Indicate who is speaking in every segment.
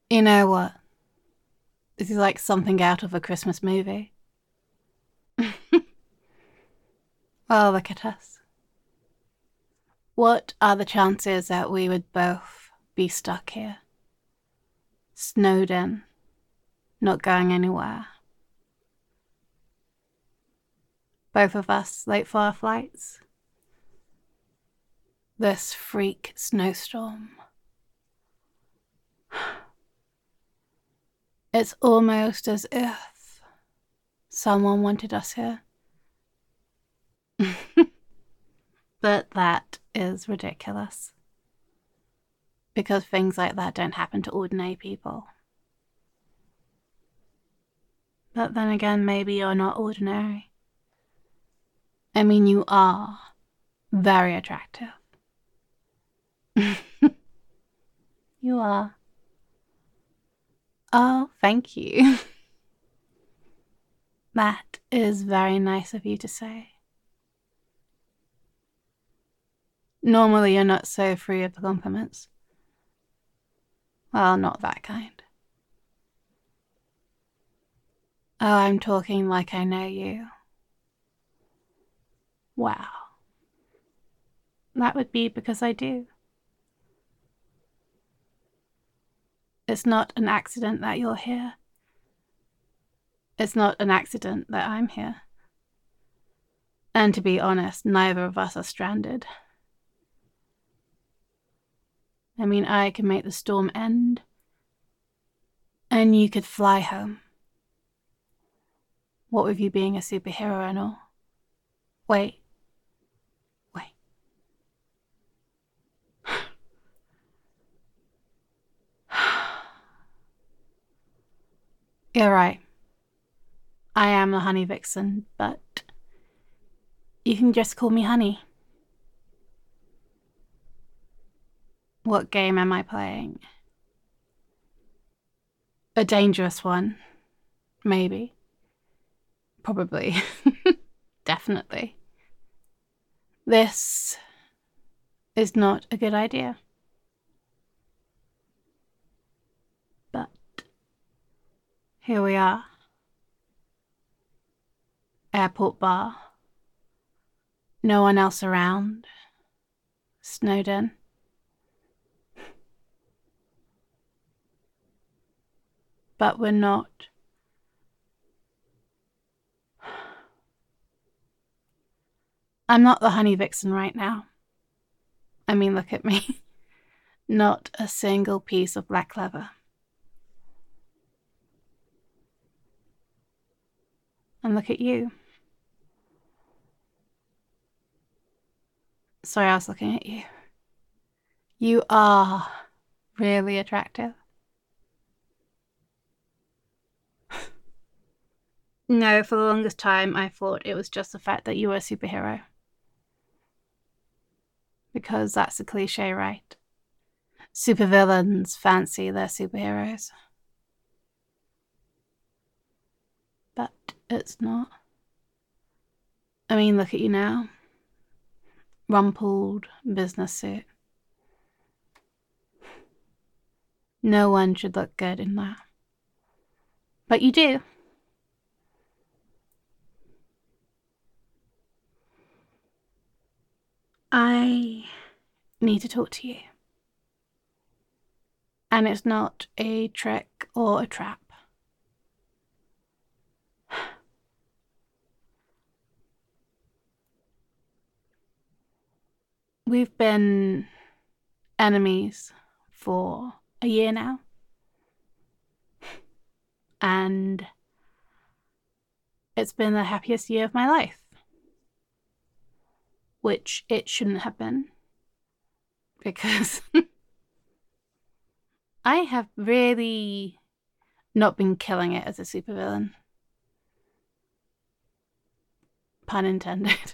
Speaker 1: You know what? This is like something out of a Christmas movie. Well, look at us. What are the chances that we would both be stuck here? Snowed in, not going anywhere. Both of us late for our flights. This freak snowstorm. It's almost as if someone wanted us here. But that is ridiculous. Because things like that don't happen to ordinary people. But then again, maybe you're not ordinary. I mean, you are very attractive. You are. Oh, thank you. That is very nice of you to say. Normally, you're not so free of compliments. Well, not that kind. Oh, I'm talking like I know you. Wow. That would be because I do. It's not an accident that you're here. It's not an accident that I'm here. And to be honest, neither of us are stranded. I mean, I can make the storm end, and you could fly home. What with you being a superhero and all. Wait. Wait. You're right. I am a honey vixen, but you can just call me Honey. What game am I playing? A dangerous one. Maybe. Probably. Definitely. This is not a good idea. But here we are. Airport bar. No one else around. Snowed in. But we're not. I'm not the honey vixen right now. I mean, look at me. Not a single piece of black leather. And look at you. Sorry, I was looking at you. You are really attractive. No, for the longest time, I thought it was just the fact that you were a superhero. Because that's a cliche, right? Supervillains fancy their superheroes. But it's not. I mean, look at you now. Rumpled business suit. No one should look good in that. But you do. I need to talk to you. And it's not a trick or a trap. We've been enemies for a year now. And it's been the happiest year of my life. Which it shouldn't have been. Because I have really not been killing it as a supervillain. Pun intended.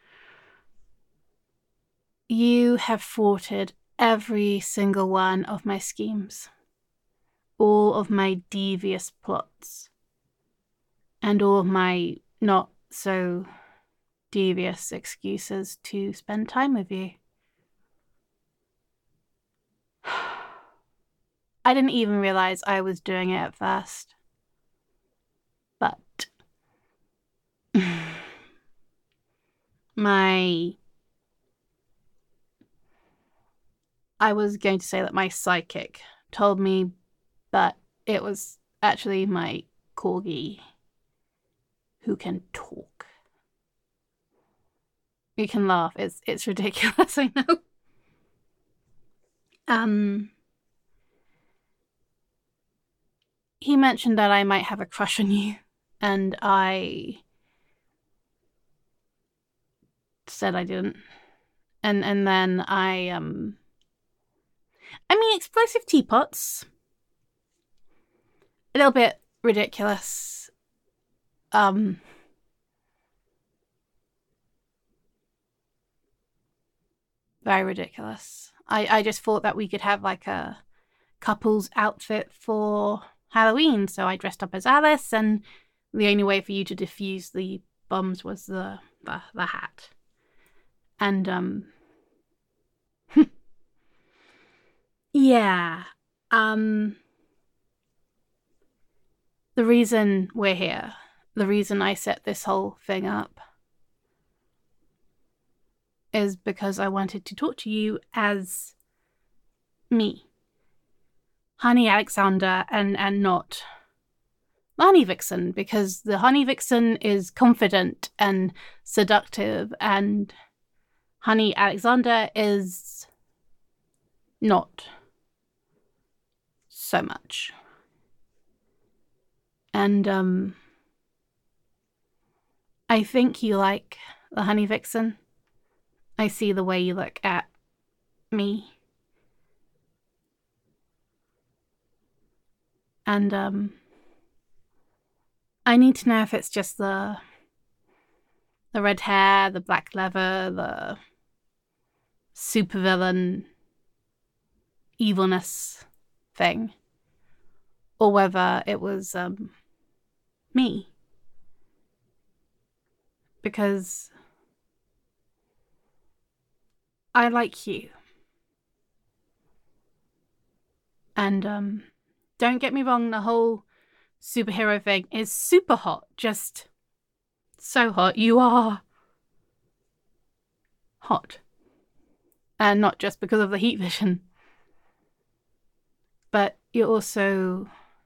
Speaker 1: You have thwarted every single one of my schemes, all of my devious plots, and all of my not so devious excuses to spend time with you. I didn't even realize I was doing it at first. But I was going to say that my psychic told me, but it was actually my corgi who can talk. You can laugh. It's ridiculous, I know. He mentioned that I might have a crush on you, and I said I didn't. And then I mean, explosive teapots, a little bit ridiculous. Very ridiculous. I just thought that we could have like a couple's outfit for Halloween, so I dressed up as Alice, and the only way for you to diffuse the bombs was the hat. And yeah. The reason we're here, the reason I set this whole thing up, is because I wanted to talk to you as me, Honey Alexander, and not the Honey Vixen, because the Honey Vixen is confident and seductive, and Honey Alexander is not so much. And I think you like the Honey Vixen. I see the way you look at me. And I need to know if it's just the red hair, the black leather, the supervillain evilness thing, or whether it was me. Because I like you. And don't get me wrong, the whole superhero thing is super hot. Just so hot. You are hot. And not just because of the heat vision. But you're also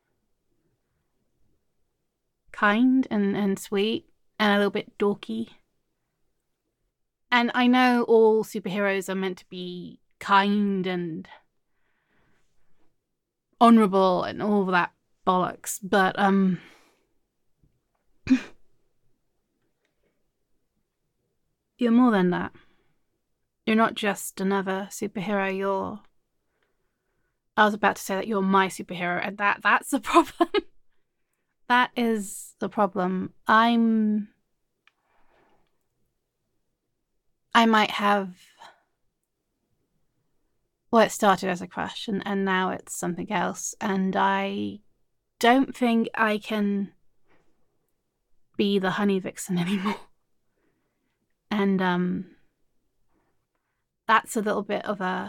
Speaker 1: kind and sweet and a little bit dorky. And I know all superheroes are meant to be kind and honourable and all that bollocks, but you're more than that. You're not just another superhero, I was about to say that you're my superhero, and that's the problem. That is the problem. I might have... Well, it started as a crush, and now it's something else, and I don't think I can be the Honey Vixen anymore. And that's a little bit of a...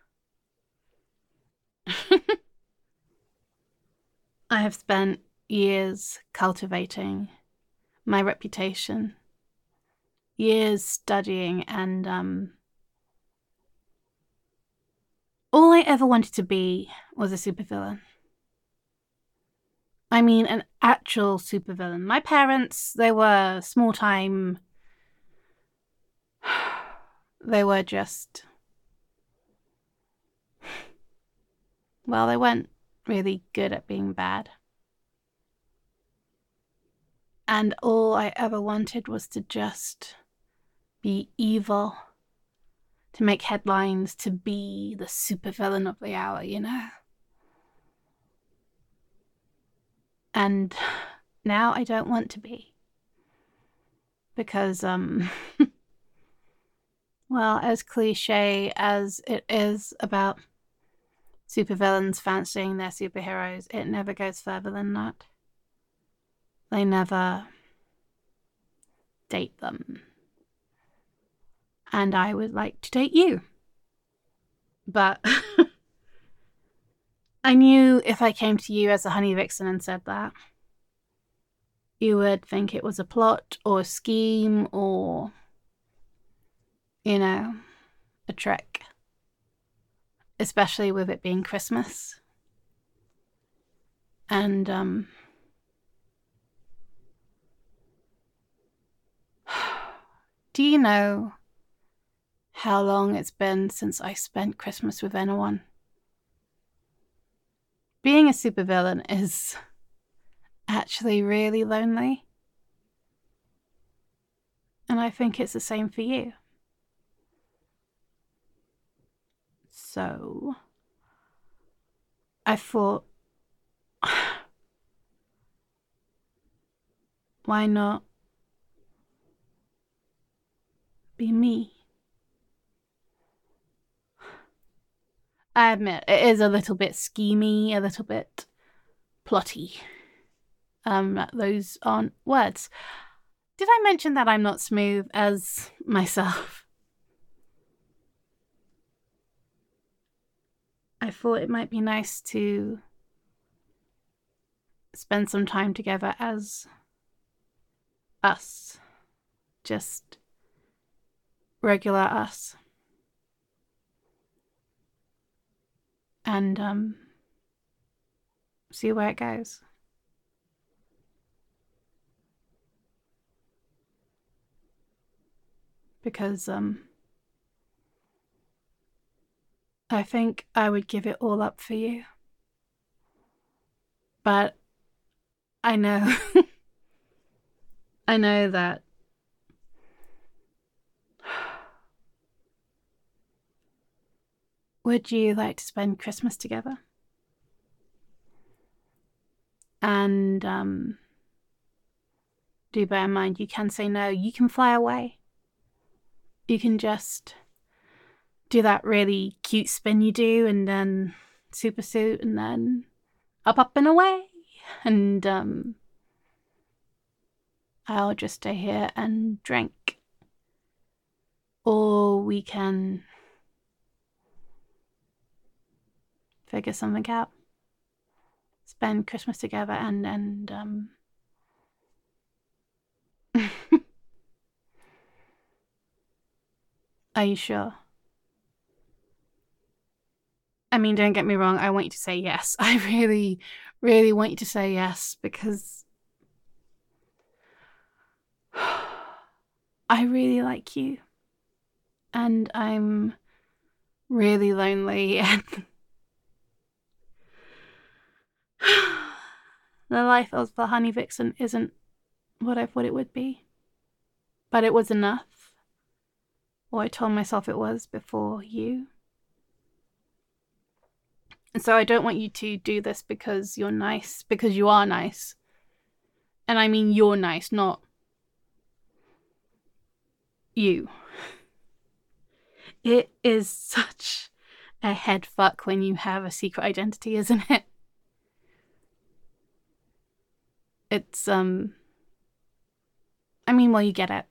Speaker 1: I have spent years cultivating my reputation, years studying, and all I ever wanted to be was a supervillain. I mean, an actual supervillain. My parents, they were small time. They were just... Well, they weren't really good at being bad. And all I ever wanted was to just be evil, to make headlines, to be the supervillain of the hour, you know? And now I don't want to be. Because, well, as cliche as it is about supervillains fancying their superheroes, it never goes further than that. They never date them. And I would like to date you. But I knew if I came to you as a honey vixen and said that, you would think it was a plot or a scheme or, you know, a trick. Especially with it being Christmas. And, do you know how long it's been since I spent Christmas with anyone? Being a supervillain is actually really lonely. And I think it's the same for you. So, I thought, why not be me? I admit, it is a little bit schemy, a little bit plotty. Those aren't words. Did I mention that I'm not smooth as myself? I thought it might be nice to spend some time together as us. Just regular us. And see where it goes. Because I think I would give it all up for you. But I know I know that would you like to spend Christmas together? And do bear in mind you can say no, you can fly away. You can just do that really cute spin you do and then super suit and then up and away. And I'll just stay here and drink. Or we can figure something out. Spend Christmas together and Are you sure? I mean, don't get me wrong, I want you to say yes. I really, really want you to say yes because I really like you. And I'm really lonely and the life of the honey vixen isn't what I thought it would be. But it was enough. Or I told myself it was before you. And so I don't want you to do this because you're nice, because you are nice. And I mean you're nice, not you. It is such a head fuck when you have a secret identity, isn't it? It's I mean, well, you get it.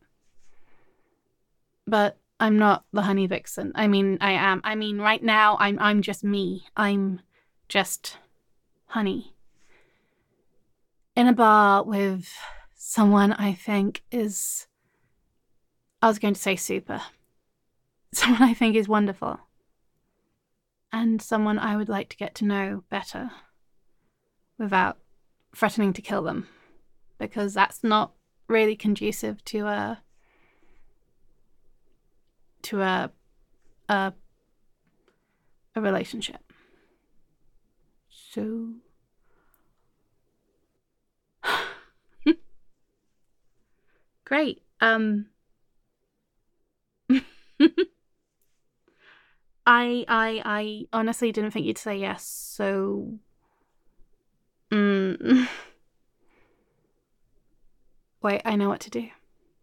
Speaker 1: But I'm not the honey vixen. I mean, I am. I mean, right now I'm just me. I'm just honey. In a bar with someone I think is, I was going to say super. Someone I think is wonderful. And someone I would like to get to know better without threatening to kill them. Because that's not really conducive to a relationship. So great. I honestly didn't think you'd say yes, so wait, I know what to do.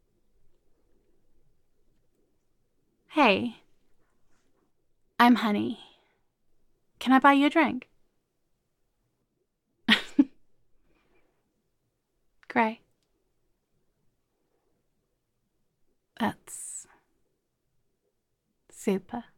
Speaker 1: Hey, I'm Honey. Can I buy you a drink? Great. That's super.